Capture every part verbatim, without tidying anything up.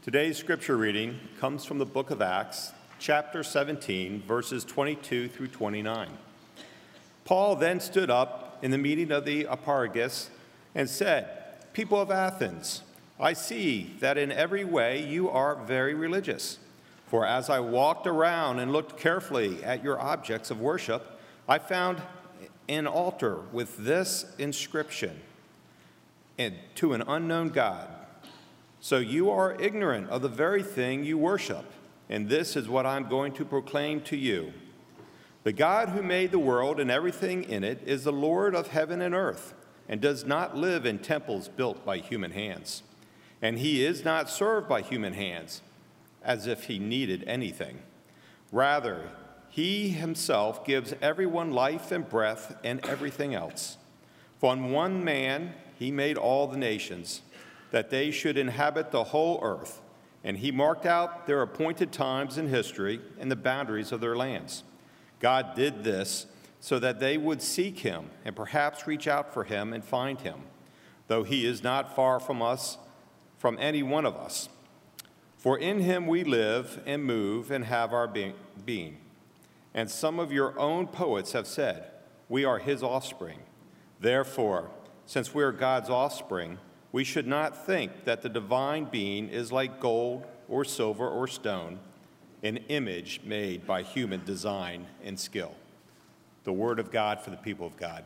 Today's scripture reading comes from the book of Acts, chapter seventeen, verses twenty-two through twenty-nine. Paul then stood up in the meeting of the Areopagus and said, "People of Athens, I see that in every way you are very religious. For as I walked around and looked carefully at your objects of worship, I found an altar with this inscription, and to an unknown God. So you are ignorant of the very thing you worship, and this is what I'm going to proclaim to you. The God who made the world and everything in it is the Lord of heaven and earth, and does not live in temples built by human hands. And he is not served by human hands, as if he needed anything. Rather, he himself gives everyone life and breath and everything else. From one man he made all the nations, that they should inhabit the whole earth, and he marked out their appointed times in history and the boundaries of their lands. God did this so that they would seek him and perhaps reach out for him and find him, though he is not far from us, from any one of us. For in him we live and move and have our being. And some of your own poets have said, we are his offspring. Therefore, since we are God's offspring, we should not think that the divine being is like gold or silver or stone, an image made by human design and skill." The word of God for the people of God.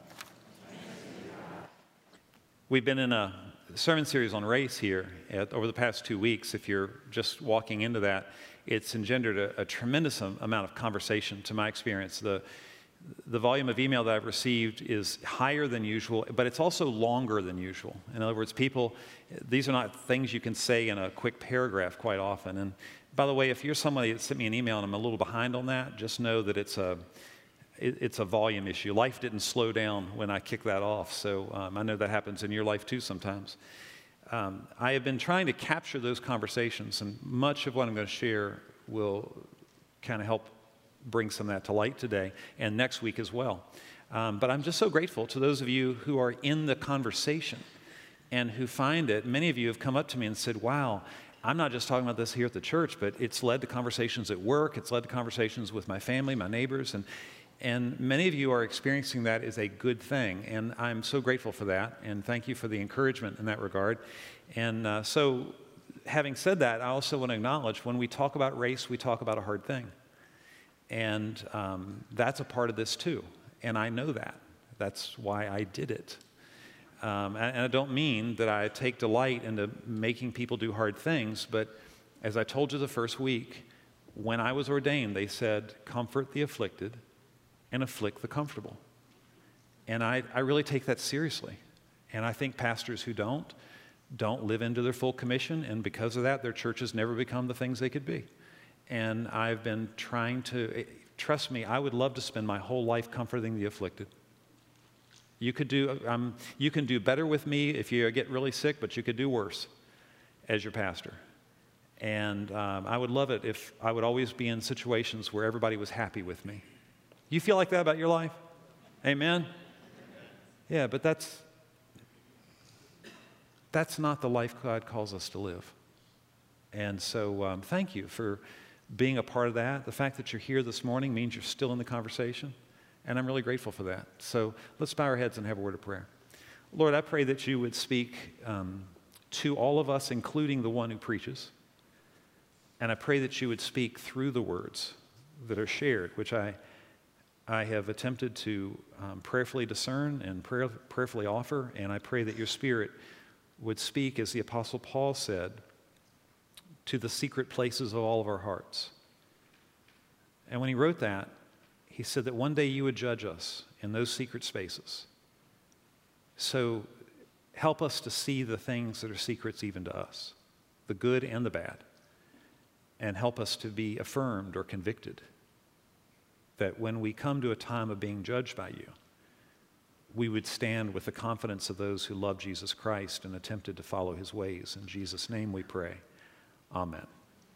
We've been in a sermon series on race here at, over the past two weeks. If you're just walking into that, it's engendered a, a tremendous amount of conversation, to my experience. The The volume of email that I've received is higher than usual, but it's also longer than usual. In other words, people, these are not things you can say in a quick paragraph quite often. And by the way, if you're somebody that sent me an email and I'm a little behind on that, just know that it's a it, it's a volume issue. Life didn't slow down when I kicked that off, so um, I know that happens in your life too sometimes. Um, I have been trying to capture those conversations, and much of what I'm going to share will kind of help bring some of that to light today and next week as well. Um, but I'm just so grateful to those of you who are in the conversation and who find it. Many of you have come up to me and said, wow, I'm not just talking about this here at the church, but it's led to conversations at work. It's led to conversations with my family, my neighbors, and, and many of you are experiencing that as a good thing. And I'm so grateful for that, and thank you for the encouragement in that regard. And uh, so having said that, I also want to acknowledge when we talk about race, we talk about a hard thing. And um, that's a part of this too, and I know that. That's why I did it. Um, and, and I don't mean that I take delight into making people do hard things, but as I told you the first week, when I was ordained, they said, comfort the afflicted and afflict the comfortable. And I, I really take that seriously. And I think pastors who don't, don't live into their full commission, and because of that, their churches never become the things they could be. And I've been trying to, trust me, I would love to spend my whole life comforting the afflicted. You could do, um, you can do better with me if you get really sick, but you could do worse as your pastor. And um, I would love it if I would always be in situations where everybody was happy with me. You feel like that about your life? Amen? Yeah, but that's, that's not the life God calls us to live. And so um, thank you for being a part of that. The fact that you're here this morning means you're still in the conversation, and I'm really grateful for that. So let's bow our heads and have a word of prayer. Lord, I pray that you would speak um, to all of us, including the one who preaches, and I pray that you would speak through the words that are shared, which I, I have attempted to um, prayerfully discern and prayer, prayerfully offer, and I pray that your Spirit would speak, as the Apostle Paul said, to the secret places of all of our hearts. And when he wrote that, he said that one day you would judge us in those secret spaces. So help us to see the things that are secrets even to us, the good and the bad, and help us to be affirmed or convicted that when we come to a time of being judged by you, we would stand with the confidence of those who love Jesus Christ and attempted to follow his ways. In Jesus' name we pray. Amen.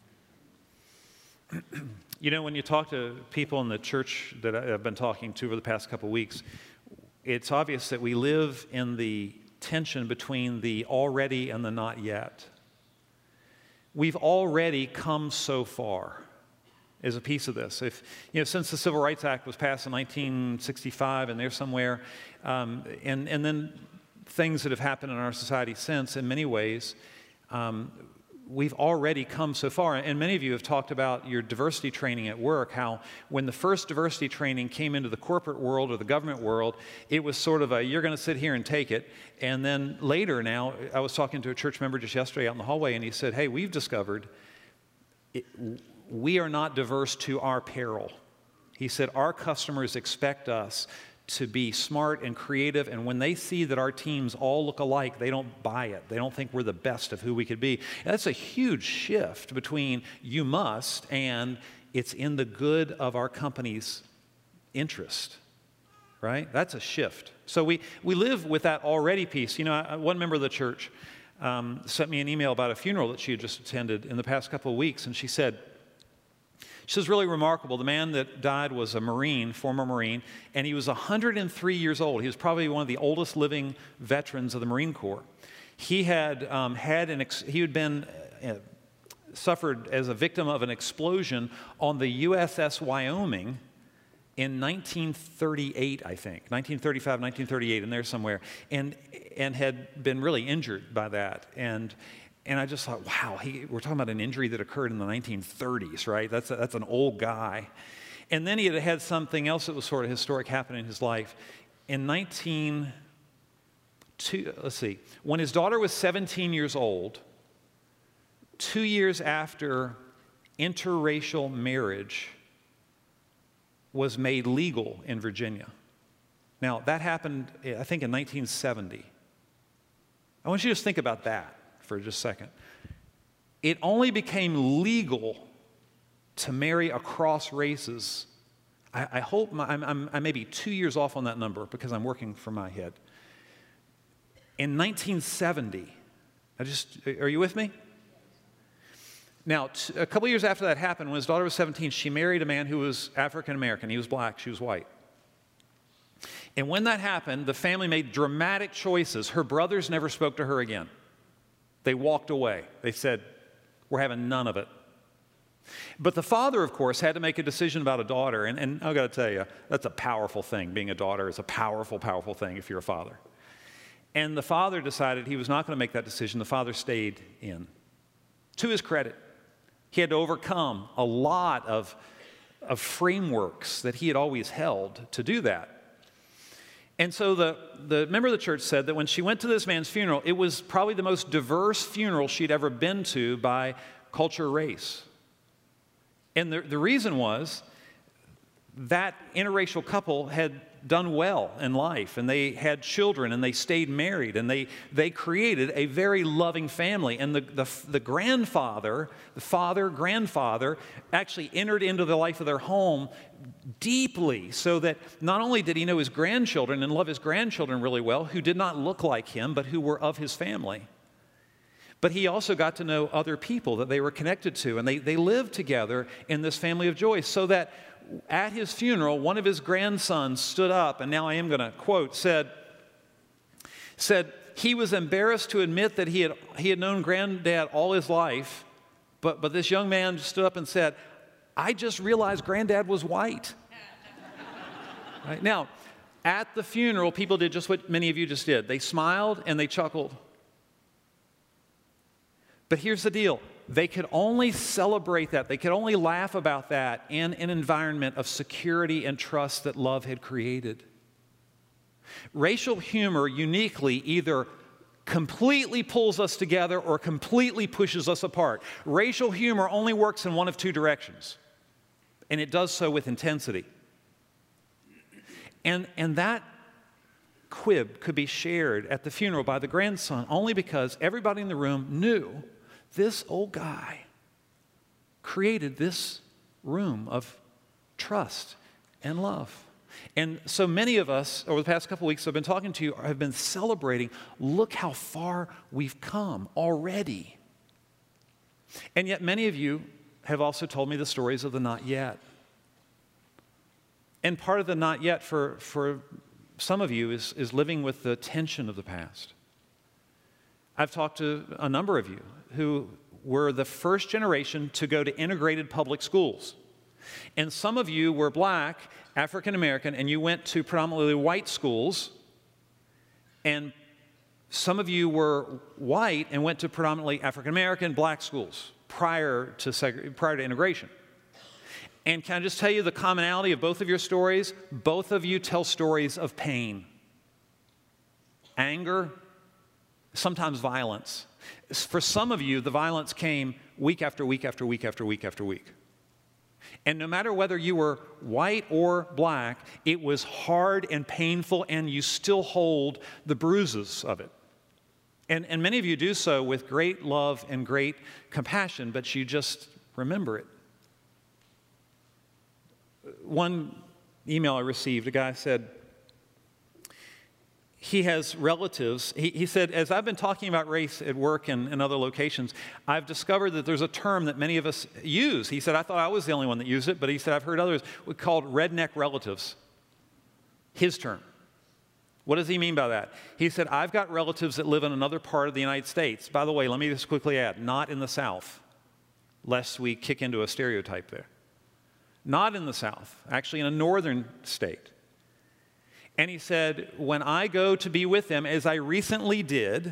You know, when you talk to people in the church that I've been talking to over the past couple of weeks, it's obvious that we live in the tension between the already and the not yet. we've already come so far as a piece of this. If, you know, since the Civil Rights Act was passed in nineteen sixty-five and there somewhere, um, and, and then things that have happened in our society since, in many ways, um, we've already come so far. And many of you have talked about your diversity training at work, how when the first diversity training came into the corporate world or the government world, it was sort of a, you're going to sit here and take it. And then later now, I was talking to a church member just yesterday out in the hallway, and he said, hey, we've discovered it, we are not diverse to our peril. He said, our customers expect us to be smart and creative, and when they see that our teams all look alike, they don't buy it. They don't think we're the best of who we could be. And that's a huge shift between you must and it's in the good of our company's interest, right? That's a shift. So we, we live with that already piece. You know, I, one member of the church um, sent me an email about a funeral that she had just attended in the past couple of weeks, and she said, She says, really remarkable. The man that died was a Marine, former Marine, and he was one hundred three years old. He was probably one of the oldest living veterans of the Marine Corps. He had um, had an ex- he had been uh, suffered as a victim of an explosion on the U S S Wyoming in nineteen thirty-eight, I think, nineteen thirty-five, nineteen thirty-eight, in there somewhere, and and had been really injured by that. And And I just thought, wow, he, we're talking about an injury that occurred in the nineteen thirties, right? That's, a, that's an old guy. And then he had had something else that was sort of historic happen in his life. In nineteen, two, let's see, when his daughter was seventeen years old, two years after interracial marriage was made legal in Virginia. Now, that happened, I think, in nineteen seventy. I want you to just think about that for just a second. It only became legal to marry across races. I, I hope my, I'm, I'm, I may be two years off on that number because I'm working from my head. In nineteen seventy, I just, are you with me? Now, t- a couple years after that happened, when his daughter was seventeen, she married a man who was African American. He was black, she was white. And when that happened, the family made dramatic choices. Her brothers never spoke to her again. They walked away. They said, we're having none of it. But the father, of course, had to make a decision about a daughter. And, and I've got to tell you, that's a powerful thing. Being a daughter is a powerful, powerful thing if you're a father. And the father decided he was not going to make that decision. The father stayed in. To his credit, he had to overcome a lot of, of frameworks that he had always held to do that. And so the, the member of the church said that when she went to this man's funeral, it was probably the most diverse funeral she'd ever been to by culture or race. And the, the reason was that interracial couple had done well in life, and they had children, and they stayed married, and they, they created a very loving family. And the, the, the grandfather, the father, grandfather, actually entered into the life of their home deeply, so that not only did he know his grandchildren and love his grandchildren really well, who did not look like him, but who were of his family, but he also got to know other people that they were connected to, and they, they lived together in this family of joy, so that at his funeral, one of his grandsons stood up, and now I am going to quote, said, said, he was embarrassed to admit that he had, he had known Granddad all his life, but, but this young man stood up and said, I just realized Granddad was white. Right? Now, at the funeral, people did just what many of you just did. They smiled and they chuckled. But here's the deal. They could only celebrate that. They could only laugh about that in an environment of security and trust that love had created. Racial humor uniquely either completely pulls us together or completely pushes us apart. Racial humor only works in one of two directions, and it does so with intensity. And, and that quib could be shared at the funeral by the grandson only because everybody in the room knew this old guy created this room of trust and love. And so many of us, over the past couple weeks I've been talking to you, have been celebrating, look how far we've come already. And yet many of you have also told me the stories of the not yet. And part of the not yet for, for some of you is, is living with the tension of the past. I've talked to a number of you who were the first generation to go to integrated public schools. And some of you were black, African American, and you went to predominantly white schools. And some of you were white and went to predominantly African American, black schools prior to, seg- prior to integration. And can I just tell you the commonality of both of your stories? Both of you tell stories of pain, anger, sometimes violence. For some of you, the violence came week after week after week after week after week. And no matter whether you were white or black, it was hard and painful, and you still hold the bruises of it. And, and many of you do so with great love and great compassion, but you just remember it. One email I received, a guy said, he has relatives. He, he said, as I've been talking about race at work and, and other locations, I've discovered that there's a term that many of us use. He said, I thought I was the only one that used it, but he said, I've heard others called redneck relatives. His term. What does he mean by that? He said, I've got relatives that live in another part of the United States. By the way, let me just quickly add, not in the South, lest we kick into a stereotype there. Not in the South, actually in a northern state. And he said, when I go to be with them, as I recently did,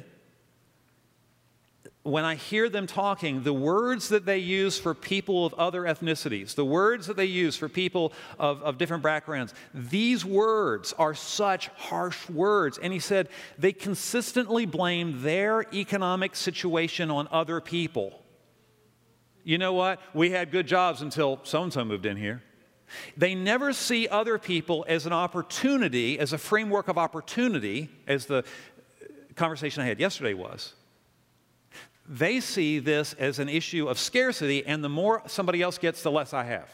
when I hear them talking, the words that they use for people of other ethnicities, the words that they use for people of, of different backgrounds, these words are such harsh words. And he said, they consistently blame their economic situation on other people. You know what? We had good jobs until so-and-so moved in here. They never see other people as an opportunity, as a framework of opportunity, as the conversation I had yesterday was. They see this as an issue of scarcity, and the more somebody else gets, the less I have.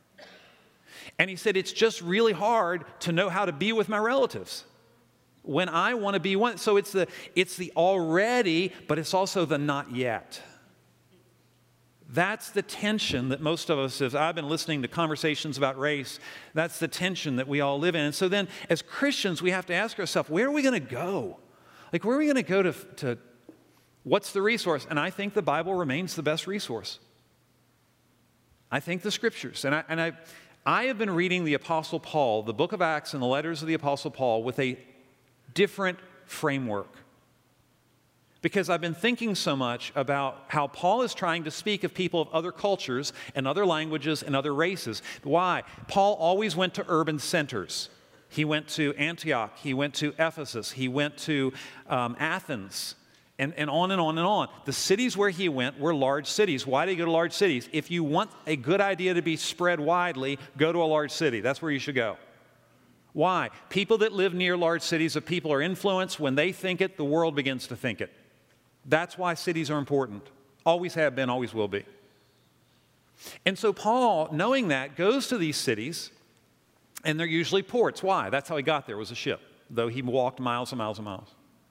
And he said, it's just really hard to know how to be with my relatives when I want to be one. So it's the, it's the already, but it's also the not yet. That's the tension that most of us, as I've been listening to conversations about race, that's the tension that we all live in. And so then, as Christians, we have to ask ourselves, where are we going to go? Like, where are we going to go to, to, what's the resource? And I think the Bible remains the best resource. I think the Scriptures. And I, and I, I have been reading the Apostle Paul, the book of Acts and the letters of the Apostle Paul, with a different framework. Because I've been thinking so much about how Paul is trying to speak of people of other cultures and other languages and other races. Why? Paul always went to urban centers. He went to Antioch. He went to Ephesus. He went to um, Athens, and, and on and on and on. The cities where he went were large cities. Why did he go to large cities? If you want a good idea to be spread widely, go to a large city. That's where you should go. Why? People that live near large cities, if people are influenced, when they think it, the world begins to think it. That's why cities are important. Always have been, always will be. And so Paul, knowing that, goes to these cities, and they're usually ports. Why? That's how he got there, was a ship, though he walked miles and miles and miles.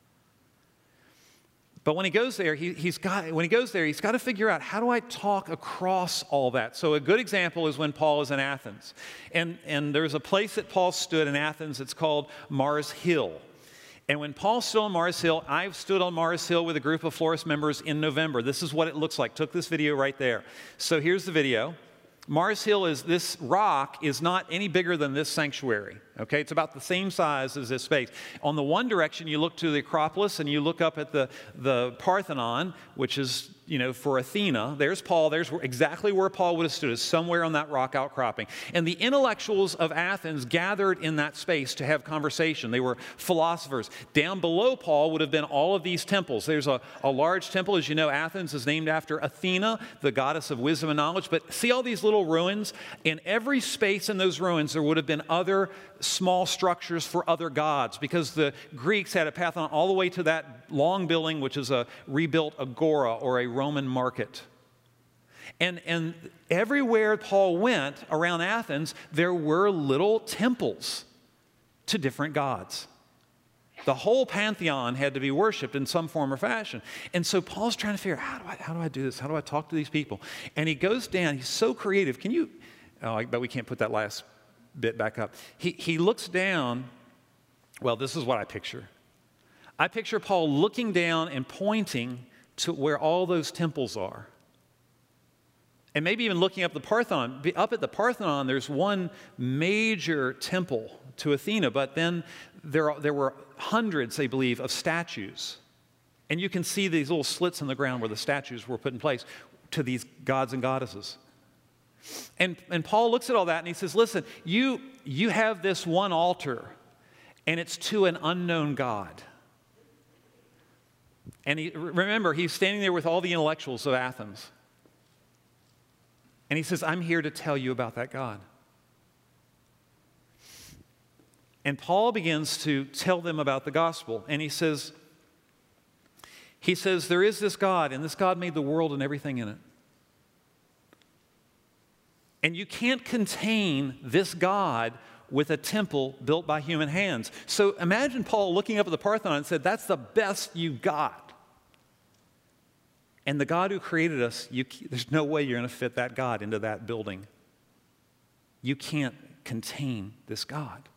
But when he goes there, he, he's got, when he goes there, he's got to figure out, how do I talk across all that? So a good example is when Paul is in Athens. And, and there's a place that Paul stood in Athens. It's called Mars Hill. And when Paul stood on Mars Hill, I stood on Mars Hill with a group of Florist members in November. This is what it looks like. Took this video right there. So here's the video. Mars Hill is, this rock is not any bigger than this sanctuary. Okay, it's about the same size as this space. On the one direction, you look to the Acropolis and you look up at the, the Parthenon, which is, you know, for Athena. There's Paul. There's exactly where Paul would have stood, is somewhere on that rock outcropping. And the intellectuals of Athens gathered in that space to have conversation. They were philosophers. Down below Paul would have been all of these temples. There's a, a large temple. As you know, Athens is named after Athena, the goddess of wisdom and knowledge. But see all these little ruins? In every space in those ruins, there would have been other small structures for other gods, because the Greeks had a path on all the way to that long building, which is a rebuilt agora or a Roman market. And, and everywhere Paul went around Athens, there were little temples to different gods. The whole pantheon had to be worshipped in some form or fashion. And so Paul's trying to figure out, how do I, how do I do this? How do I talk to these people? And he goes down. He's so creative. Can you, oh, I bet we can't put that last bit back up. He, he looks down. Well, this is what I picture. I picture Paul looking down and pointing to where all those temples are. And maybe even looking up the Parthenon. Up at the Parthenon, there's one major temple to Athena, but then there, are, there were hundreds, they believe, of statues. And you can see these little slits in the ground where the statues were put in place to these gods and goddesses. And, and Paul looks at all that and he says, listen, you, you have this one altar, and it's to an unknown God. And he, remember, he's standing there with all the intellectuals of Athens. And he says, I'm here to tell you about that God. And Paul begins to tell them about the gospel. And he says, he says, there is this God, and this God made the world and everything in it. And you can't contain this God with a temple built by human hands. So imagine Paul looking up at the Parthenon and said, that's the best you got. And the God who created us, you, there's no way you're going to fit that God into that building. You can't contain this God.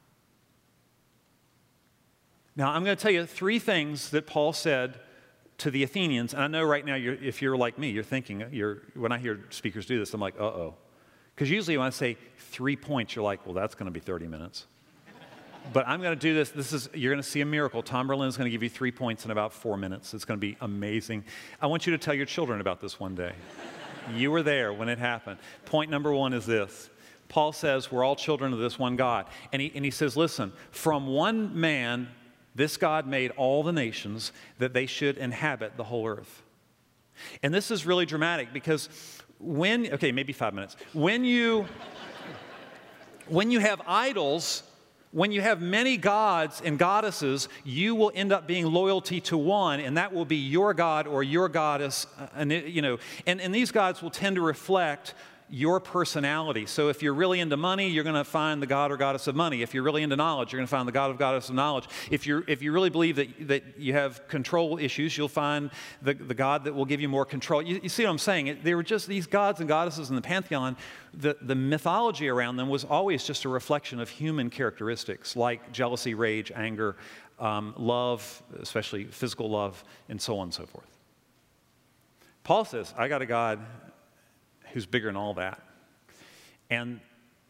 Now, I'm going to tell you three things that Paul said to the Athenians. And I know right now, you're, if you're like me, you're thinking, you're, when I hear speakers do this, I'm like, uh-oh. Because usually when I say three points, you're like, well, that's going to be thirty minutes. But I'm going to do this. This is, you're going to see a miracle. Tom Berlin is going to give you three points in about four minutes. It's going to be amazing. I want you to tell your children about this one day. You were there when it happened. Point number one is this. Paul says we're all children of this one God. And he, and he says, listen, from one man, this God made all the nations that they should inhabit the whole earth. And this is really dramatic because when, okay, maybe five minutes. When you, when you have idols, when you have many gods and goddesses, you will end up being loyalty to one, and that will be your god or your goddess. Uh, and, you know, and, and these gods will tend to reflect your personality. So if you're really into money, you're going to find the god or goddess of money. If you're really into knowledge, you're going to find the god or goddess of knowledge. If you're if you really believe that that you have control issues, you'll find the, the god that will give you more control. You, you see what I'm saying? It, they were just these gods and goddesses in the pantheon. The, the mythology around them was always just a reflection of human characteristics like jealousy, rage, anger, um, love, especially physical love, and so on and so forth. Paul says, I got a God who's bigger than all that. And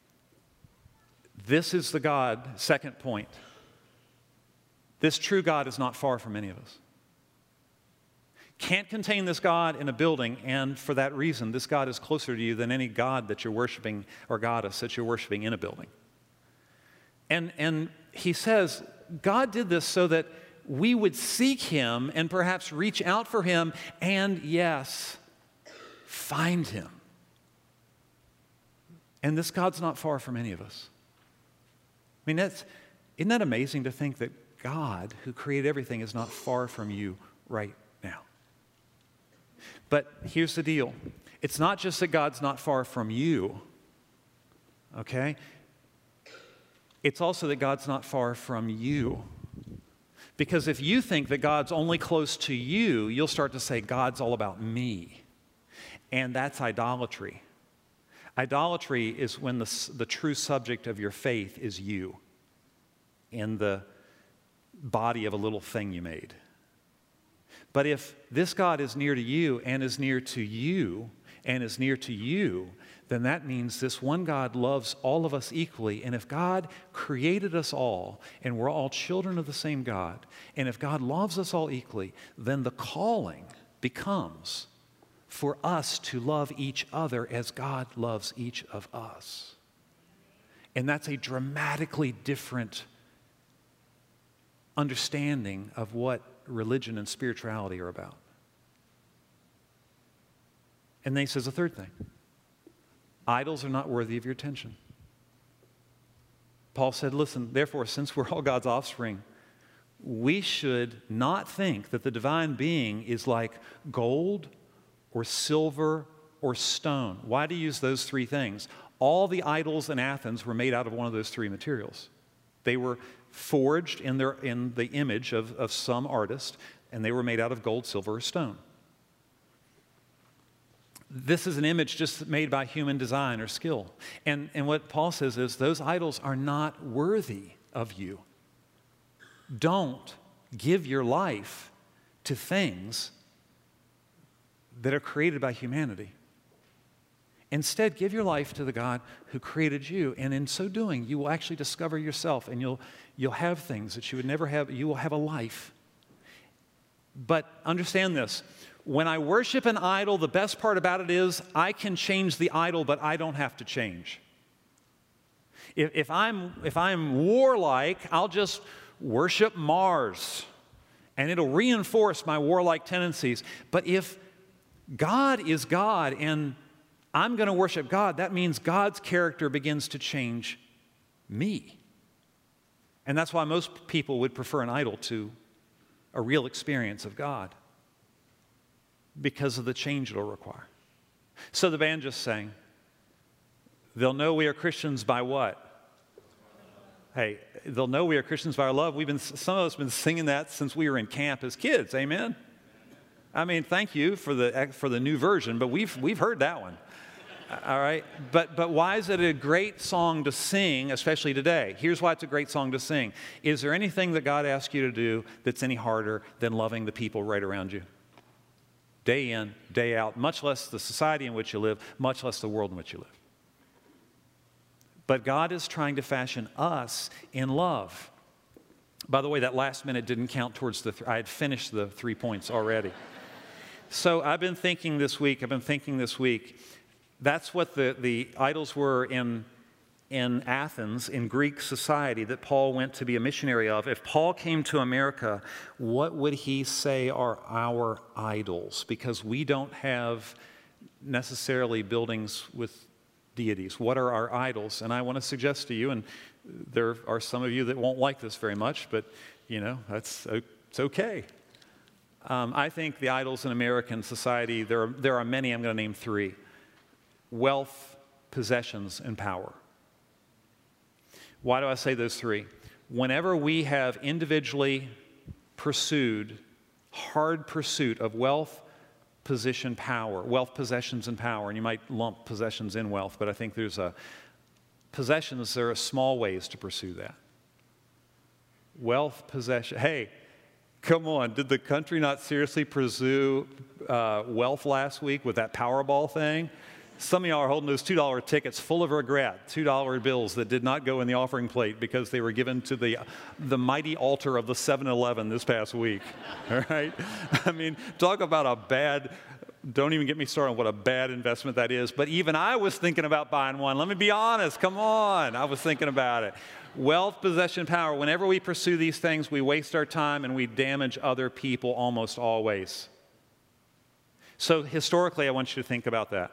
this is the God, second point. This true God is not far from any of us. Can't contain this God in a building, and for that reason, this God is closer to you than any God that you're worshiping or goddess that you're worshiping in a building. And, and he says, God did this so that we would seek him and perhaps reach out for him and, yes, find him. And this God's not far from any of us. I mean, that's, isn't that amazing to think that God, who created everything, is not far from you right now? But here's the deal. It's not just that God's not far from you, okay? It's also that God's not far from you. Because if you think that God's only close to you, you'll start to say, God's all about me. And that's idolatry. Idolatry is when the, the true subject of your faith is you in the body of a little thing you made. But if this God is near to you and is near to you and is near to you, then that means this one God loves all of us equally. And if God created us all and we're all children of the same God, and if God loves us all equally, then the calling becomes for us to love each other as God loves each of us. And that's a dramatically different understanding of what religion and spirituality are about. And then he says a third thing. Idols are not worthy of your attention. Paul said, listen, therefore, since we're all God's offspring, we should not think that the divine being is like gold or silver or stone. Why do you use those three things? All the idols in Athens were made out of one of those three materials. They were forged in, their, in the image of, of some artist, and they were made out of gold, silver, or stone. This is an image just made by human design or skill. And, and what Paul says is those idols are not worthy of you. Don't give your life to things that are created by humanity. Instead, give your life to the God who created you, and in so doing, you will actually discover yourself, and you'll, you'll have things that you would never have. You will have a life. But understand this. When I worship an idol, the best part about it is I can change the idol, but I don't have to change. If, if I'm, if I'm warlike, I'll just worship Mars, and it'll reinforce my warlike tendencies. But if God is God, and I'm going to worship God, that means God's character begins to change me. And that's why most people would prefer an idol to a real experience of God, because of the change it'll require. So the band just sang, they'll know we are Christians by what? Hey, they'll know we are Christians by our love. We've been, some of us have been singing that since we were in camp as kids, amen? I mean, thank you for the, for the new version, but we've, we've heard that one. All right, but but why is it a great song to sing, especially today? Here's why it's a great song to sing. Is there anything that God asks you to do that's any harder than loving the people right around you? Day in, day out, much less the society in which you live, much less the world in which you live. But God is trying to fashion us in love. By the way, that last minute didn't count towards the, th- I had finished the three points already. So I've been thinking this week, I've been thinking this week, that's what the, the idols were in, in Athens, in Greek society, that Paul went to be a missionary of. If Paul came to America, what would he say are our idols? Because we don't have necessarily buildings with deities. What are our idols? And I want to suggest to you, and there are some of you that won't like this very much, but, you know, that's it's okay. Um, I think the idols in American society, there are, there are many, I'm going to name three. Wealth, possessions, and power. Why do I say those three? Whenever we have individually pursued, hard pursuit of wealth, position, power, wealth, possessions, and power, and you might lump possessions in wealth, but I think there's a, possessions, there are small ways to pursue that. Wealth, possession, hey, come on, did the country not seriously pursue uh, wealth last week with that Powerball thing? Some of y'all are holding those two dollar tickets full of regret, two dollar bills that did not go in the offering plate because they were given to the, the mighty altar of the seven eleven this past week, all right? I mean, talk about a bad, don't even get me started on what a bad investment that is, but even I was thinking about buying one. Let me be honest, come on, I was thinking about it. Wealth, possession, power, whenever we pursue these things, we waste our time and we damage other people almost always. So historically, I want you to think about that.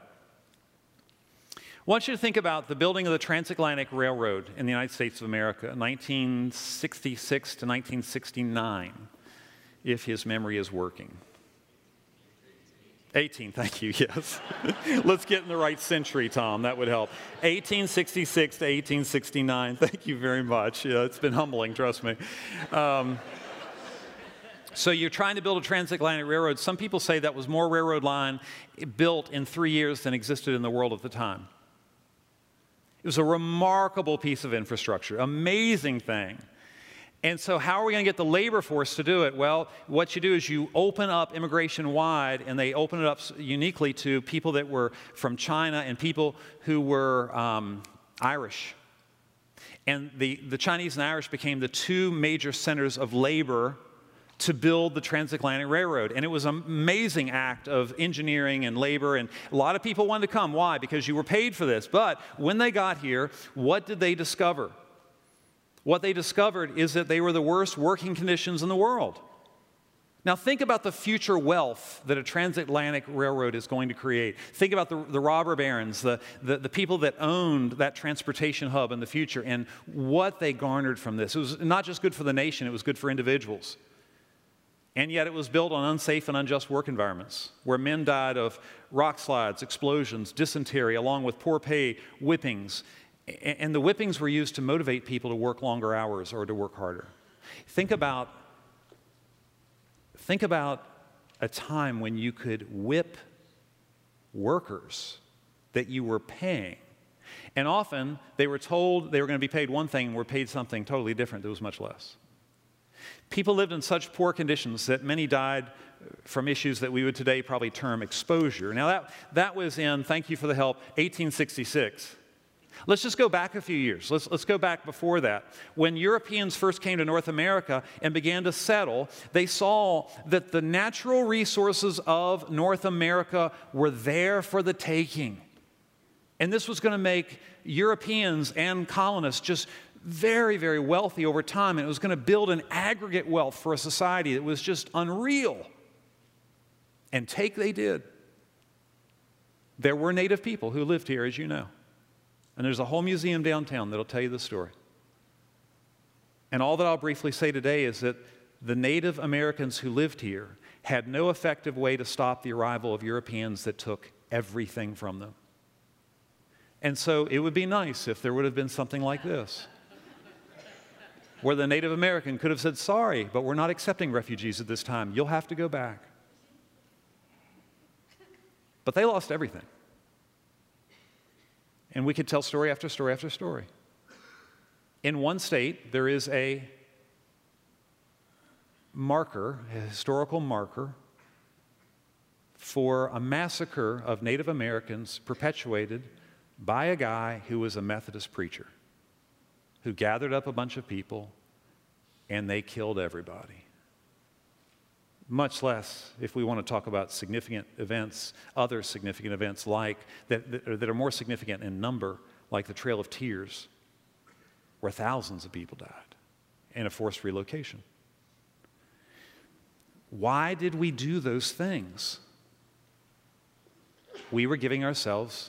I want you to think about the building of the Transatlantic Railroad in the United States of America, nineteen sixty-six to nineteen sixty-nine, if his memory is working. eighteen, thank you, yes. Let's get in the right century, Tom, that would help. eighteen sixty-six to eighteen sixty-nine, thank you very much. Yeah, it's been humbling, trust me. Um, So you're trying to build a transatlantic railroad. Some people say that was more railroad line built in three years than existed in the world at the time. It was a remarkable piece of infrastructure, amazing thing. And so how are we going to get the labor force to do it? Well, what you do is you open up immigration wide, and they open it up uniquely to people that were from China and people who were um, Irish. And the, the Chinese and Irish became the two major centers of labor to build the Transatlantic Railroad. And it was an amazing act of engineering and labor, and a lot of people wanted to come. Why? Because you were paid for this. But when they got here, what did they discover? What they discovered is that they were the worst working conditions in the world. Now think about the future wealth that a transatlantic railroad is going to create. Think about the, the robber barons, the, the, the people that owned that transportation hub in the future, and what they garnered from this. It was not just good for the nation, it was good for individuals. And yet it was built on unsafe and unjust work environments where men died of rock slides, explosions, dysentery, along with poor pay, whippings. And the whippings were used to motivate people to work longer hours or to work harder. Think about, think about a time when you could whip workers that you were paying. And often they were told they were going to be paid one thing and were paid something totally different that was much less. People lived in such poor conditions that many died from issues that we would today probably term exposure. Now, that, that was in, thank you for the help, eighteen sixty-six. Let's just go back a few years. Let's, let's go back before that. When Europeans first came to North America and began to settle, they saw that the natural resources of North America were there for the taking. And this was going to make Europeans and colonists just very, very wealthy over time. And it was going to build an aggregate wealth for a society that was just unreal. And take they did. There were native people who lived here, as you know. And there's a whole museum downtown that'll tell you the story. And all that I'll briefly say today is that the Native Americans who lived here had no effective way to stop the arrival of Europeans that took everything from them. And so it would be nice if there would have been something like this, where the Native American could have said, sorry, but we're not accepting refugees at this time. You'll have to go back. But they lost everything. And we could tell story after story after story. In one state, there is a marker, a historical marker, for a massacre of Native Americans perpetuated by a guy who was a Methodist preacher, who gathered up a bunch of people and they killed everybody. Much less if we want to talk about significant events, other significant events like that, that, that are more significant in number, like the Trail of Tears, where thousands of people died and a forced relocation. Why did we do those things? We were giving ourselves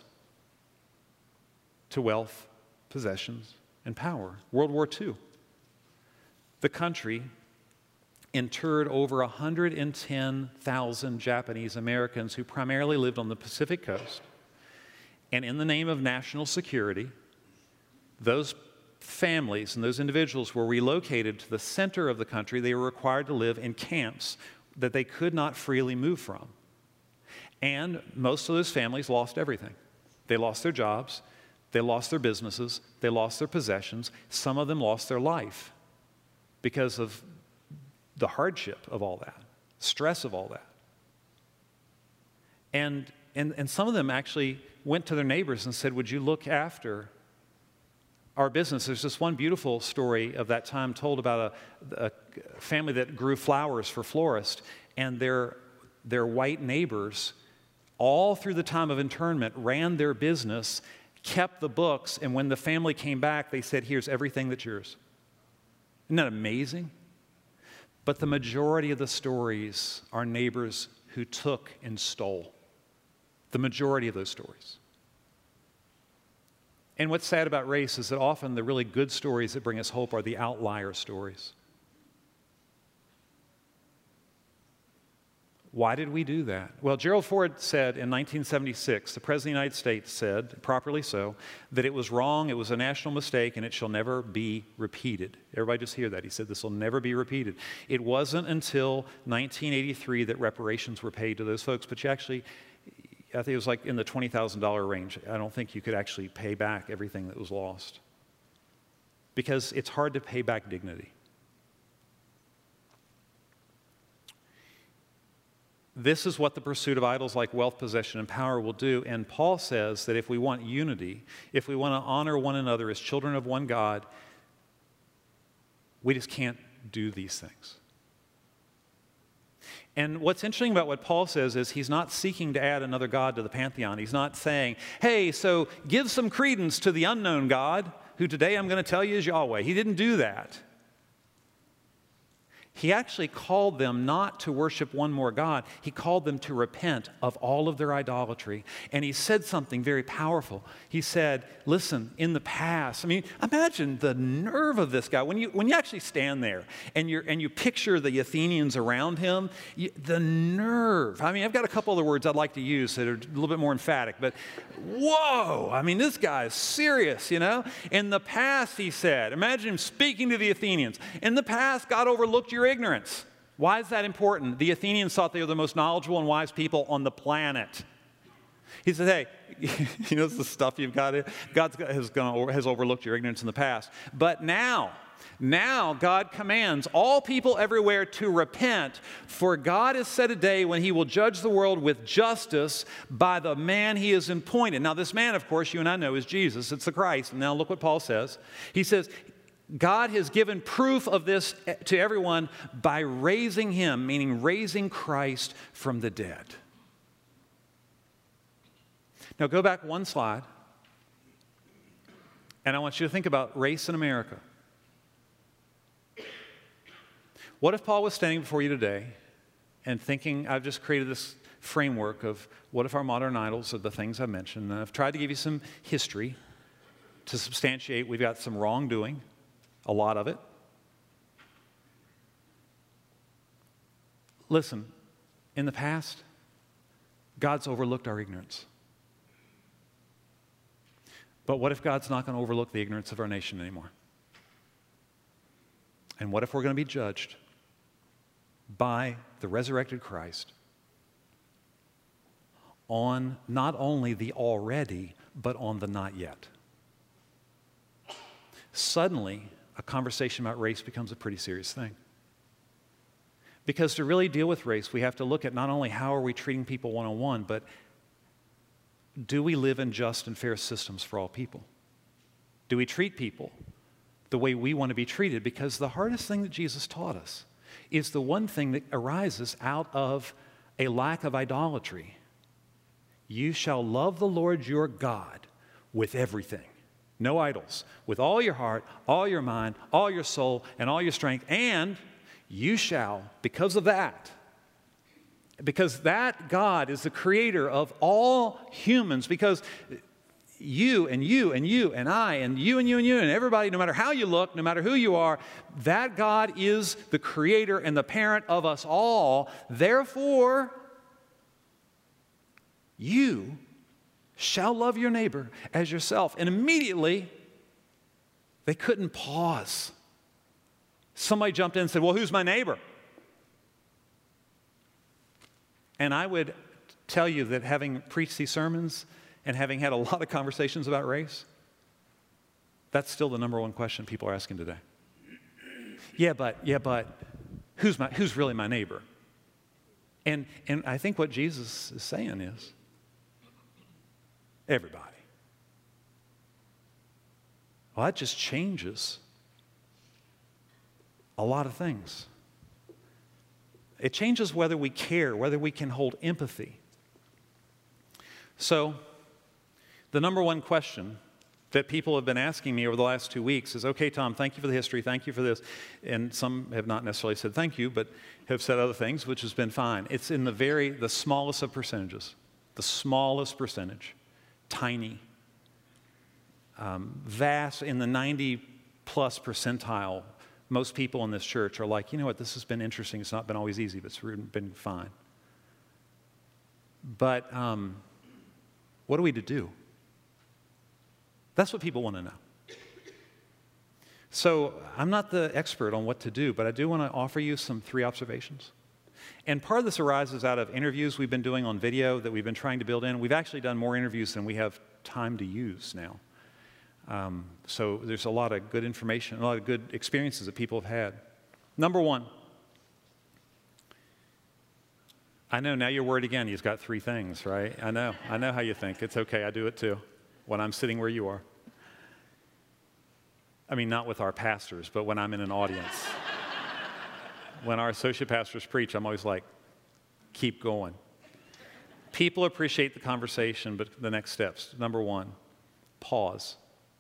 to wealth, possessions, and power. World War Two. The country interred over one hundred ten thousand Japanese Americans who primarily lived on the Pacific coast. And in the name of national security, those families and those individuals were relocated to the center of the country. They were required to live in camps that they could not freely move from. And most of those families lost everything. They lost their jobs, they lost their businesses, they lost their possessions. Some of them lost their life because of the hardship of all that, stress of all that. And, and, and some of them actually went to their neighbors and said, would you look after our business? There's this one beautiful story of that time told about a, a family that grew flowers for florists, and their, their white neighbors, all through the time of internment, ran their business, kept the books, and when the family came back, they said, here's everything that's yours. Isn't that amazing? But the majority of the stories are neighbors who took and stole. The majority of those stories. And what's sad about race is that often the really good stories that bring us hope are the outlier stories. Why did we do that? Well, Gerald Ford said in nineteen seventy-six, the President of the United States said, properly so, that it was wrong, it was a national mistake, and it shall never be repeated. Everybody just hear that. He said this will never be repeated. It wasn't until nineteen eighty-three that reparations were paid to those folks, but you actually, I think it was like in the twenty thousand dollar range. I don't think you could actually pay back everything that was lost. Because it's hard to pay back dignity. This is what the pursuit of idols like wealth, possession, and power will do. And Paul says that if we want unity, if we want to honor one another as children of one God, we just can't do these things. And what's interesting about what Paul says is he's not seeking to add another God to the pantheon. He's not saying, hey, so give some credence to the unknown God, who today I'm going to tell you is Yahweh. He didn't do that. He actually called them not to worship one more God. He called them to repent of all of their idolatry. And he said something very powerful. He said, listen, in the past, I mean, imagine the nerve of this guy. When you, when you actually stand there and, you're, and you picture the Athenians around him, you, the nerve. I mean, I've got a couple other words I'd like to use that are a little bit more emphatic, but whoa, I mean, this guy is serious, you know? In the past, he said, imagine him speaking to the Athenians. In the past, God overlooked your ignorance. Why is that important? The Athenians thought they were the most knowledgeable and wise people on the planet. He said, hey, you know the stuff you've got? God has, gone, has overlooked your ignorance in the past. But now, now God commands all people everywhere to repent, for God has set a day when he will judge the world with justice by the man he has appointed. Now, this man, of course, you and I know is Jesus. It's the Christ. And now look what Paul says. He says, God has given proof of this to everyone by raising him, meaning raising Christ from the dead. Now, go back one slide. And I want you to think about race in America. What if Paul was standing before you today and thinking, I've just created this framework of what if our modern idols are the things I mentioned, and I've tried to give you some history to substantiate we've got some wrongdoing, a lot of it. Listen, in the past, God's overlooked our ignorance. But what if God's not going to overlook the ignorance of our nation anymore? And what if we're going to be judged by the resurrected Christ on not only the already, but on the not yet? Suddenly, a conversation about race becomes a pretty serious thing. Because to really deal with race, we have to look at not only how are we treating people one-on-one, but do we live in just and fair systems for all people? Do we treat people the way we want to be treated? Because the hardest thing that Jesus taught us is the one thing that arises out of a lack of idolatry. You shall love the Lord your God with everything. No idols. With all your heart, all your mind, all your soul, and all your strength. And you shall, because of that, because that God is the creator of all humans, because you and you and you and I and you and you and you and everybody, no matter how you look, no matter who you are, that God is the creator and the parent of us all. Therefore, you shall love your neighbor as yourself. And immediately, they couldn't pause. Somebody jumped in and said, well, who's my neighbor? And I would tell you that having preached these sermons and having had a lot of conversations about race, that's still the number one question people are asking today. Yeah, but, yeah, but who's my, who's really my neighbor? And, and I think what Jesus is saying is everybody. Well, that just changes a lot of things. It changes whether we care, whether we can hold empathy. So, the number one question that people have been asking me over the last two weeks is, okay, Tom, thank you for the history, thank you for this. And some have not necessarily said thank you, but have said other things, which has been fine. It's in the very, the smallest of percentages, the smallest percentage, tiny, um, vast, in the ninety plus percentile. Most people in this church are like, you know what, this has been interesting. It's not been always easy, but it's been fine. But um, what are we to do? That's what people want to know. So I'm not the expert on what to do, but I do want to offer you some three observations. And part of this arises out of interviews we've been doing on video that we've been trying to build in. We've actually done more interviews than we have time to use now. Um, so there's a lot of good information, a lot of good experiences that people have had. Number one, I know now you're worried again. You've got three things, right? I know. I know how you think. It's okay. I do it too when I'm sitting where you are. I mean, not with our pastors, but when I'm in an audience. When our associate pastors preach, I'm always like, keep going. People appreciate the conversation, but the next steps. Number one, pause.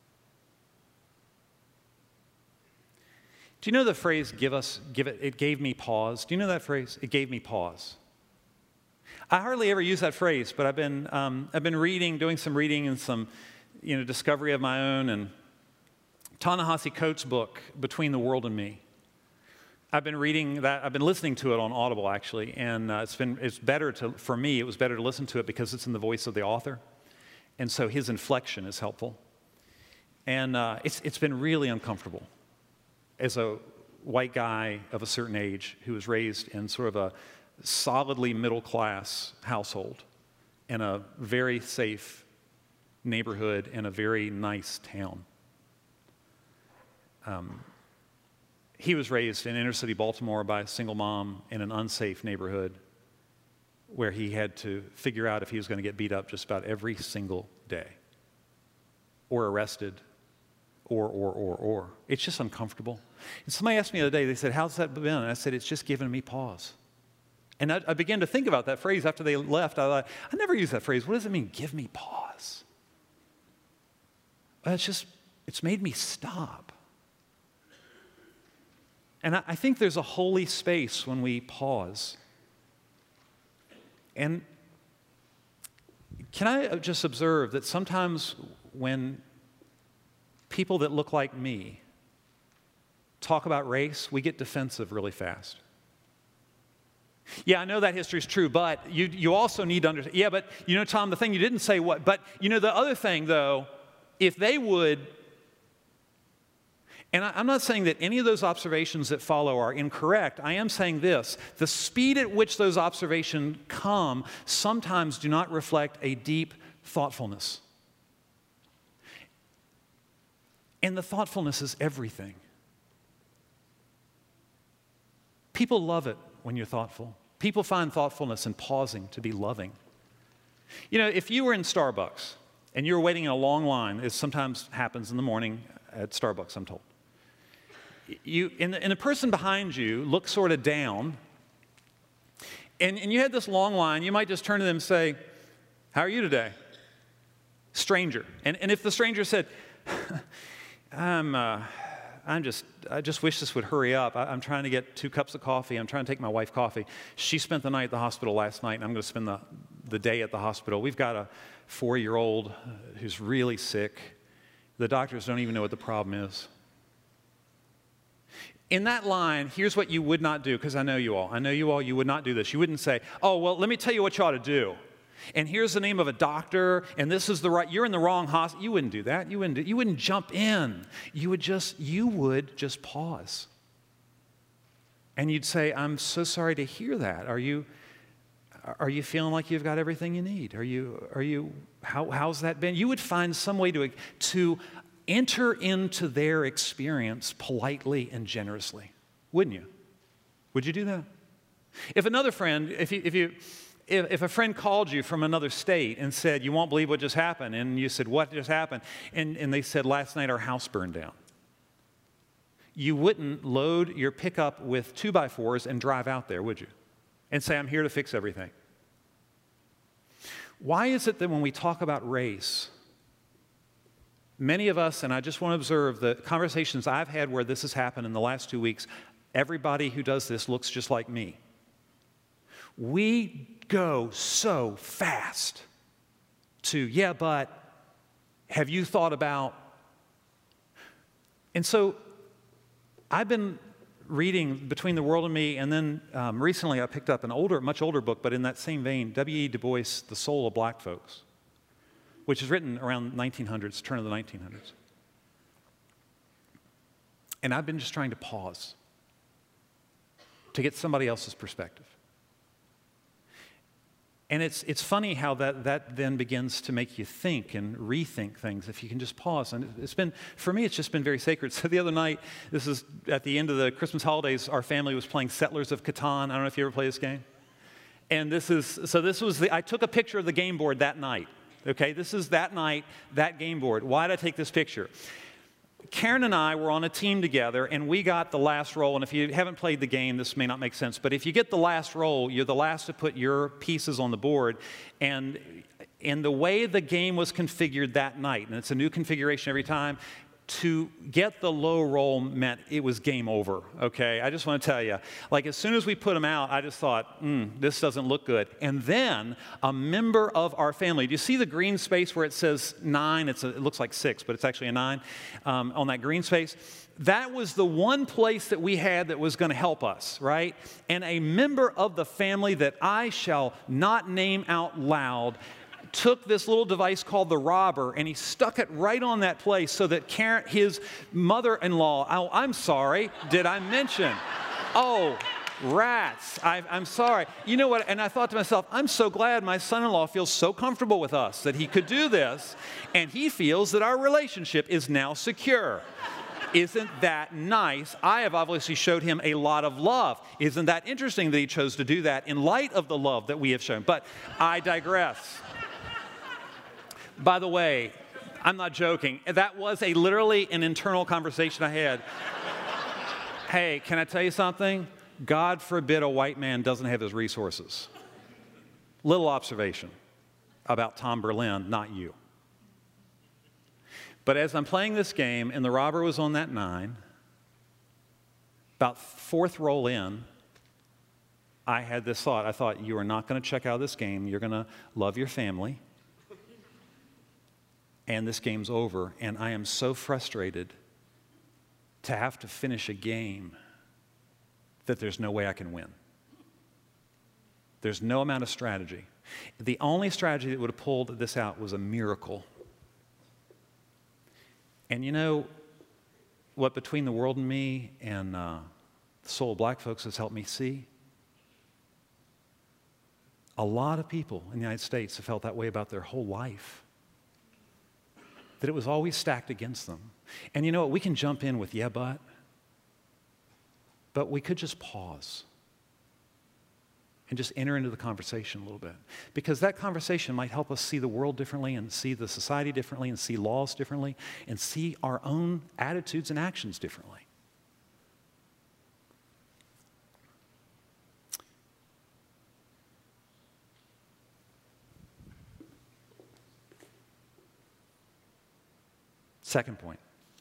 Do you know the phrase, give us, give it, it gave me pause? Do you know that phrase? It gave me pause. I hardly ever use that phrase, but I've been, um, I've been reading, doing some reading and some, you know, discovery of my own, and Ta-Nehisi Coates' book, Between the World and Me. I've been reading that, I've been listening to it on Audible, actually, and uh, it's been, it's better to, for me, it was better to listen to it because it's in the voice of the author, and so his inflection is helpful. And uh, it's, it's been really uncomfortable as a white guy of a certain age who was raised in sort of a solidly middle-class household in a very safe neighborhood in a very nice town. Um, he was raised in inner city Baltimore by a single mom in an unsafe neighborhood where he had to figure out if he was going to get beat up just about every single day, or arrested, or, or, or, or. It's just uncomfortable. And somebody asked me the other day, they said, how's that been? And I said, it's just given me pause. And I, I began to think about that phrase after they left. I thought, I never use that phrase. What does it mean, give me pause? Well, it's just, it's made me stop. And I, I think there's a holy space when we pause. And can I just observe that sometimes when people that look like me talk about race, we get defensive really fast. Yeah, I know that history is true, but you, you also need to understand. Yeah, but you know, Tom, the thing you didn't say what, but you know, the other thing though, if they would, and I, I'm not saying that any of those observations that follow are incorrect. I am saying this, the speed at which those observations come sometimes do not reflect a deep thoughtfulness. And the thoughtfulness is everything. People love it when you're thoughtful. People find thoughtfulness in pausing to be loving. You know, if you were in Starbucks and you were waiting in a long line, as sometimes happens in the morning at Starbucks, I'm told, you, and, the, and the person behind you looks sort of down, and, and you had this long line, you might just turn to them and say, how are you today? Stranger. And, and if the stranger said, I'm, uh, I'm just, I just wish this would hurry up. I, I'm trying to get two cups of coffee. I'm trying to take my wife coffee. She spent the night at the hospital last night, and I'm going to spend the, the day at the hospital. We've got a four-year-old who's really sick. The doctors don't even know what the problem is. In that line, here's what you would not do, because I know you all. I know you all, you would not do this. You wouldn't say, oh, well, let me tell you what you ought to do. And here's the name of a doctor, and this is the right, you're in the wrong hospital. You wouldn't do that. You wouldn't, do, you wouldn't jump in. You would just, you would just pause. And you'd say, I'm so sorry to hear that. Are you, are you feeling like you've got everything you need? Are you, are you, how, how's that been? You would find some way to, to enter into their experience politely and generously, wouldn't you? Would you do that? If another friend, if you, if you, If, if a friend called you from another state and said, you won't believe what just happened, and you said, what just happened? And, and they said, last night our house burned down. You wouldn't load your pickup with two by fours and drive out there, would you? And say, I'm here to fix everything. Why is it that when we talk about race, many of us, and I just want to observe the conversations I've had where this has happened in the last two weeks, everybody who does this looks just like me. We go so fast to, yeah, but have you thought about? And so I've been reading Between the World and Me, and then um, recently I picked up an older, much older book, but in that same vein, W E Du Bois' The Soul of Black Folks, which is written around nineteen hundreds, turn of the nineteen hundreds. And I've been just trying to pause to get somebody else's perspective. And it's, it's funny how that, that then begins to make you think and rethink things if you can just pause. And it's been, for me, it's just been very sacred. So the other night, this is at the end of the Christmas holidays, our family was playing Settlers of Catan. I don't know if you ever play this game. And this is, so this was the, I took a picture of the game board that night. Okay, this is that night, that game board. Why did I take this picture? Karen and I were on a team together, and we got the last roll. And if you haven't played the game, this may not make sense. But if you get the last roll, you're the last to put your pieces on the board. And, and the way the game was configured that night, and it's a new configuration every time, to get the low roll meant it was game over, okay? I just want to tell you, like as soon as we put them out, I just thought, mm, this doesn't look good. And then a member of our family, do you see the green space where it says nine? It's a, it looks like six, but it's actually a nine um, on that green space. That was the one place that we had that was going to help us, right? And a member of the family that I shall not name out loud took this little device called the robber, and he stuck it right on that place so that Karen, his mother-in-law, oh, I'm sorry, did I mention? Oh, rats, I, I'm sorry. You know what, and I thought to myself, I'm so glad my son-in-law feels so comfortable with us that he could do this, and he feels that our relationship is now secure. Isn't that nice? I have obviously showed him a lot of love. Isn't that interesting that he chose to do that in light of the love that we have shown? But I digress. By the way, I'm not joking. That was a literally an internal conversation I had. Hey, can I tell you something? God forbid a white man doesn't have his resources. Little observation about Tom Berlin, not you. But as I'm playing this game, and the robber was on that nine, about fourth roll in, I had this thought. I thought, you are not going to check out of this game. You're going to love your family. And this game's over. And I am so frustrated to have to finish a game that there's no way I can win. There's no amount of strategy. The only strategy that would have pulled this out was a miracle. And you know what Between the World and Me and uh, the Soul of Black Folks has helped me see? A lot of people in the United States have felt that way about their whole life. That it was always stacked against them. And you know what? We can jump in with, yeah, but. But we could just pause and just enter into the conversation a little bit. Because that conversation might help us see the world differently and see the society differently and see laws differently and see our own attitudes and actions differently. Second point.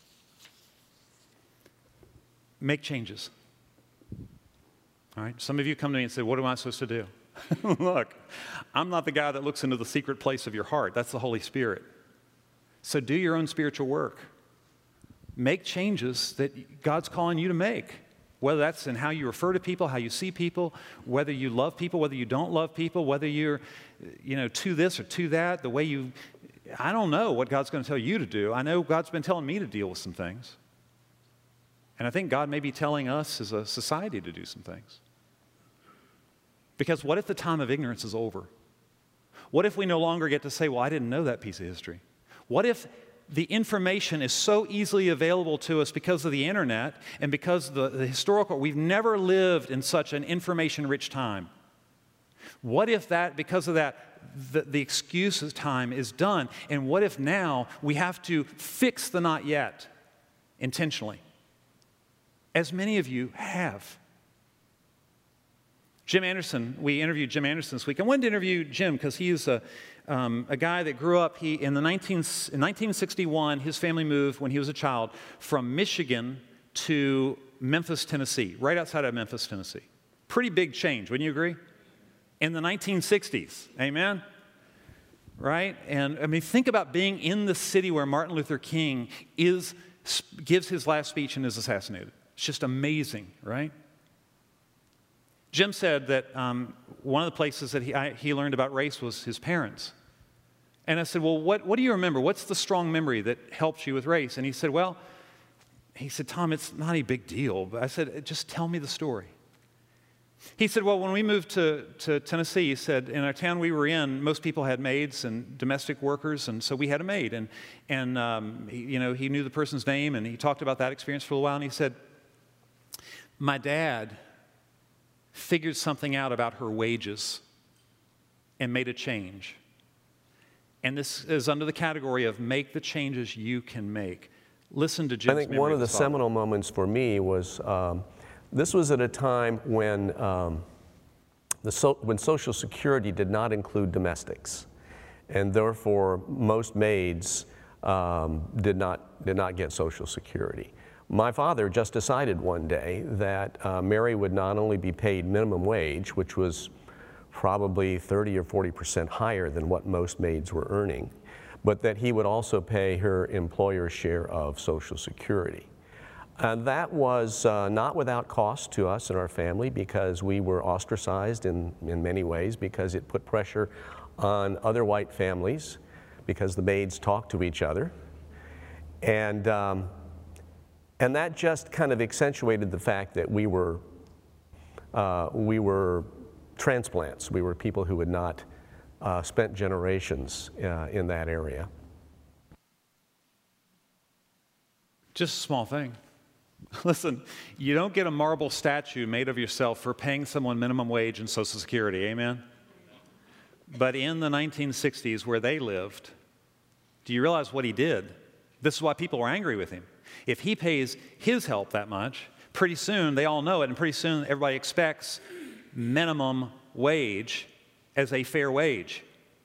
Make changes. All right, some of you come to me and say, what am I supposed to do? Look, I'm not the guy that looks into the secret place of your heart. That's the Holy Spirit. So do your own spiritual work. Make changes that God's calling you to make, whether that's in how you refer to people, how you see people, whether you love people, whether you don't love people, whether you're, you know, to this or to that, the way you, I don't know what God's going to tell you to do. I know God's been telling me to deal with some things. And I think God may be telling us as a society to do some things. Because what if the time of ignorance is over? What if we no longer get to say, well, I didn't know that piece of history? What if the information is so easily available to us because of the internet and because of the, the historical, we've never lived in such an information-rich time. What if that, because of that, the, the excuse time is done? And what if now we have to fix the not yet intentionally? As many of you have. Jim Anderson, we interviewed Jim Anderson this week. I wanted to interview Jim because he's a, um, a guy that grew up, he, in, the nineteen, in nineteen sixty-one, his family moved when he was a child from Michigan to Memphis, Tennessee, right outside of Memphis, Tennessee. Pretty big change, wouldn't you agree? In the nineteen sixties, amen? Right? And I mean, think about being in the city where Martin Luther King is, gives his last speech and is assassinated. It's just amazing, right? Jim said that um, one of the places that he, I, he learned about race was his parents. And I said, well, what, what do you remember? What's the strong memory that helps you with race? And he said, well, he said, Tom, it's not a big deal. But I said, just tell me the story. He said, well, when we moved to, to Tennessee, he said, in our town we were in, most people had maids and domestic workers, and so we had a maid. And, and um, he, you know, he knew the person's name, and he talked about that experience for a while, and he said, my dad figured something out about her wages and made a change. And this is under the category of make the changes you can make. Listen to Jim's I think memory one of the this seminal moments for me was, um, this was at a time when, um, the so, when Social Security did not include domestics. And therefore, most maids um, did not, did not get Social Security. My father just decided one day that uh, Mary would not only be paid minimum wage, which was probably thirty or forty percent higher than what most maids were earning, but that he would also pay her employer's share of Social Security. And that was uh, not without cost to us and our family, because we were ostracized in, in many ways, because it put pressure on other white families, because the maids talked to each other. And um, And that just kind of accentuated the fact that we were, uh, we were transplants. We were people who had not uh, spent generations uh, in that area. Just a small thing. Listen, you don't get a marble statue made of yourself for paying someone minimum wage and Social Security, amen? But in the nineteen sixties where they lived, do you realize what he did? This is why people were angry with him. If he pays his help that much, pretty soon, they all know it, and pretty soon everybody expects minimum wage as a fair wage.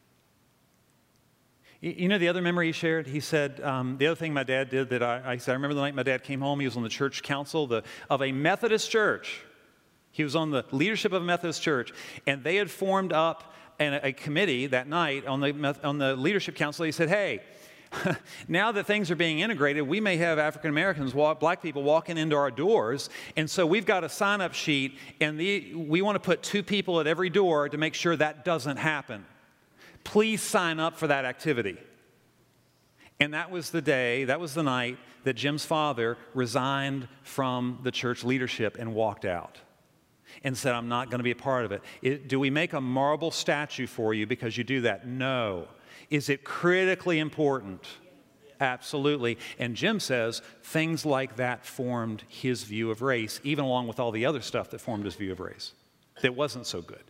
You know the other memory he shared? He said, um, the other thing my dad did that I, I said, I remember the night my dad came home, he was on the church council the, of a Methodist church. He was on the leadership of a Methodist church, and they had formed up an, a committee that night on the, on the leadership council. He said, hey, now that things are being integrated, we may have African Americans, walk, black people walking into our doors, and so we've got a sign-up sheet, and the, we want to put two people at every door to make sure that doesn't happen. Please sign up for that activity. And that was the day, that was the night that Jim's father resigned from the church leadership and walked out and said, I'm not going to be a part of it. it. Do we make a marble statue for you because you do that? No. Is it critically important? Absolutely. And Jim says things like that formed his view of race, even along with all the other stuff that formed his view of race that wasn't so good.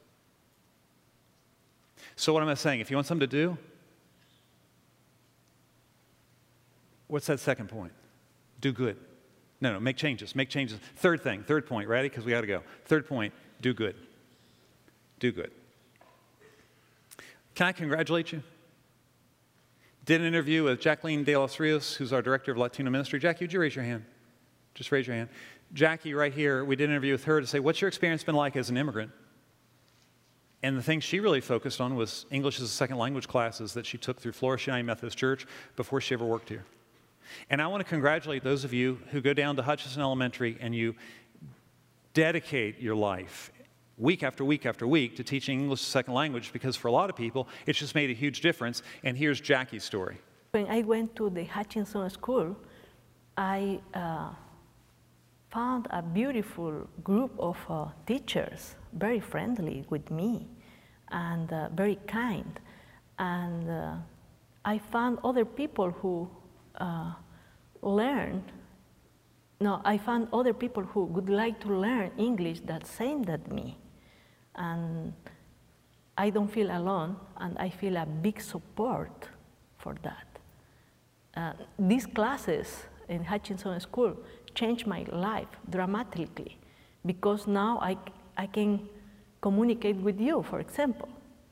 So what am I saying? If you want something to do, what's that second point? Do good. No, no, make changes, make changes. Third thing, third point, ready? Because we got to go. Third point, do good. Do good. Can I congratulate you? Did an interview with Jacqueline de los Rios, who's our director of Latino ministry. Jackie, would you raise your hand? Just raise your hand. Jackie, right here, we did an interview with her to say, what's your experience been like as an immigrant? And the thing she really focused on was English as a second language classes that she took through Florida United Methodist Church before she ever worked here. And I want to congratulate those of you who go down to Hutchinson Elementary and you dedicate your life week after week after week to teaching English as a second language, because for a lot of people, it's just made a huge difference. And here's Jackie's story. When I went to the Hutchinson School, I uh, found a beautiful group of uh, teachers, very friendly with me and uh, very kind. And uh, I found other people who uh, learned, no, I found other people who would like to learn English that same as me. And I don't feel alone, and I feel a big support for that. Uh, these classes in Hutchinson School changed my life dramatically, because now I, I can communicate with you, for example.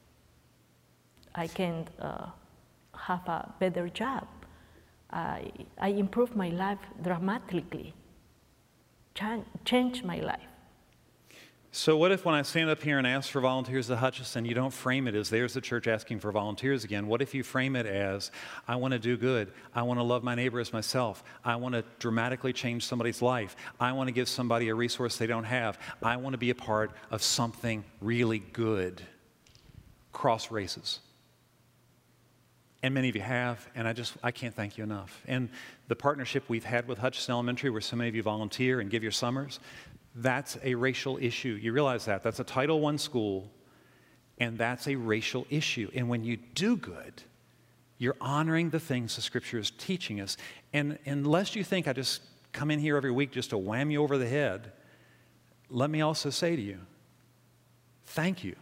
I can uh, have a better job. I, I improved my life dramatically, Ch- changed my life. So what if when I stand up here and ask for volunteers at Hutchinson, you don't frame it as there's the church asking for volunteers again? What if you frame it as, I want to do good. I want to love my neighbor as myself. I want to dramatically change somebody's life. I want to give somebody a resource they don't have. I want to be a part of something really good. Cross races. And many of you have, and I just, I can't thank you enough. And the partnership we've had with Hutchinson Elementary, where so many of you volunteer and give your summers, that's a racial issue. You realize that. That's a Title one school, and that's a racial issue. And when you do good, you're honoring the things the Scripture is teaching us. And unless you think I just come in here every week just to wham you over the head, let me also say to you, thank you.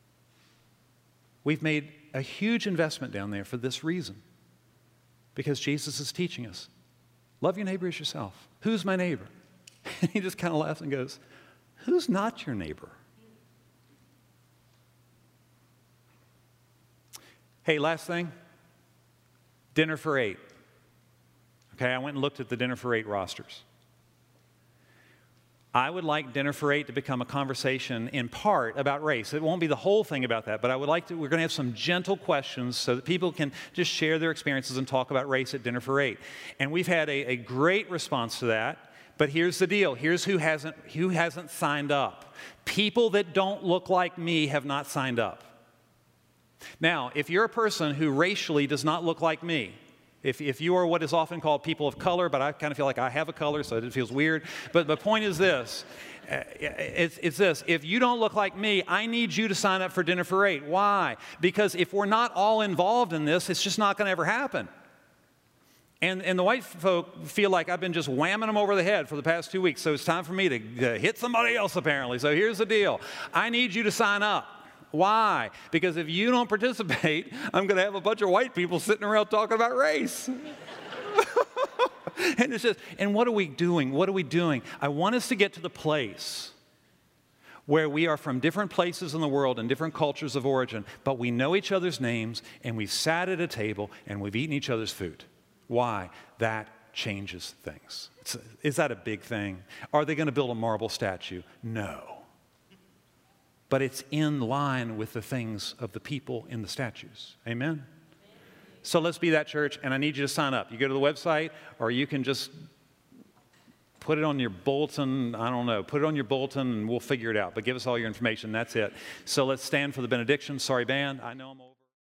We've made a huge investment down there for this reason, because Jesus is teaching us, love your neighbor as yourself. Who's my neighbor? And he just kind of laughs and goes, who's not your neighbor? Hey, last thing, dinner for eight. Okay, I went and looked at the dinner for eight rosters. I would like dinner for eight to become a conversation in part about race. It won't be the whole thing about that, but I would like to, we're going to have some gentle questions so that people can just share their experiences and talk about race at dinner for eight. And we've had a, a great response to that, but here's the deal. Here's who hasn't, who hasn't signed up. People that don't look like me have not signed up. Now, if you're a person who racially does not look like me, If, if you are what is often called people of color, but I kind of feel like I have a color, so it feels weird. But the point is this, it's, it's this, if you don't look like me, I need you to sign up for Dinner for Eight. Why? Because if we're not all involved in this, it's just not going to ever happen. And, and the white folk feel like I've been just whamming them over the head for the past two weeks, so it's time for me to uh, hit somebody else, apparently. So here's the deal. I need you to sign up. Why? Because if you don't participate, I'm going to have a bunch of white people sitting around talking about race. And it's just, and what are we doing? What are we doing? I want us to get to the place where we are from different places in the world and different cultures of origin, but we know each other's names, and we've sat at a table, and we've eaten each other's food. Why? That changes things. It's, is that a big thing? Are they going to build a marble statue? No. But it's in line with the things of the people in the statues. Amen? So let's be that church, and I need you to sign up. You go to the website, or you can just put it on your bulletin. I don't know. Put it on your bulletin, and we'll figure it out. But give us all your information. That's it. So let's stand for the benediction. Sorry, band. I know I'm old.